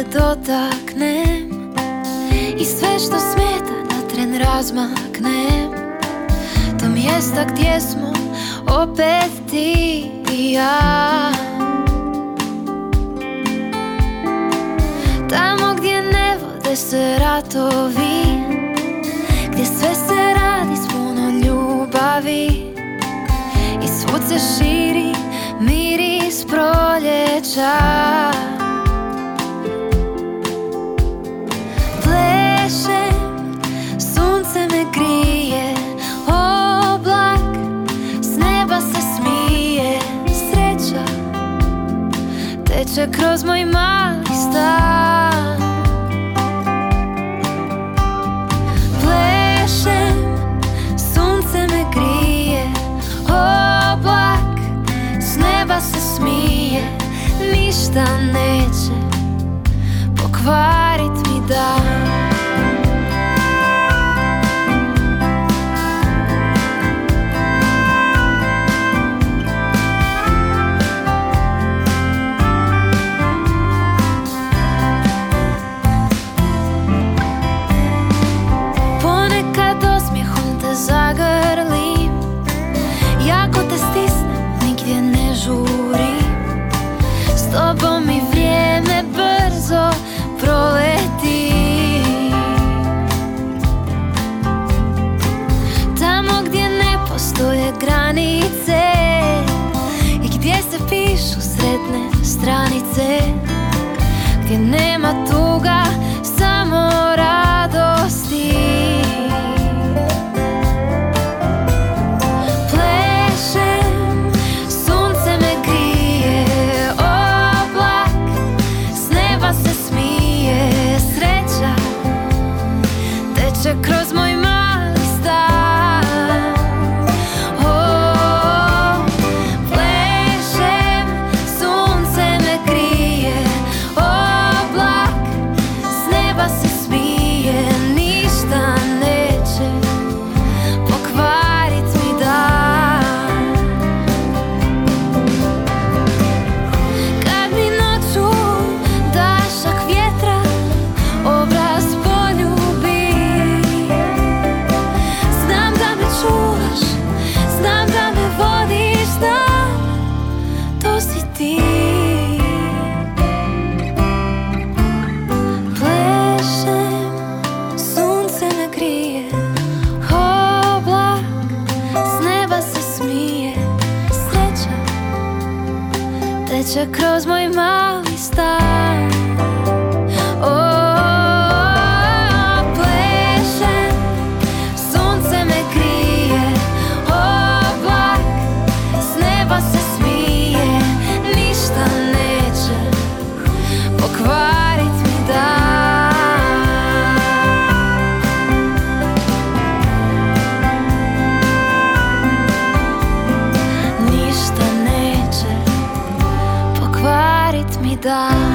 dotaknem i sve što smeta na tren razmaknem do mjesta gdje smo opet ti i ja. Tamo gdje ne vode se ratovi, gdje sve se radi s puno ljubavi i svud se širi miris proljeća. Plešem, sunce me grije, oblak s neba se smije. Sreća teče kroz moj mali stan. Plešem, sunce me grije, oblak s neba se smije. Ništa neće pokvarit mi dan. Zagrlim, jako te stisnem, nigdje ne žurim. S tobom mi vrijeme brzo proleti. Tamo gdje ne postoje granice i gdje se pišu sretne stranice, gdje nema tuga, samo radosti. Kroz moj mali stan. Oh, plešem, sunce me krije, oblak s neba se smije. Ništa neće pokvarit mi dan. Kad mi noću dašak vjetra obraz poljubi, znam da me vodiš, znam, to si ti. Plešem, sunce me grije, oblak s neba se smije. Sreća teče kroz moj mali stan. Ništa neće pokvarit mi dan.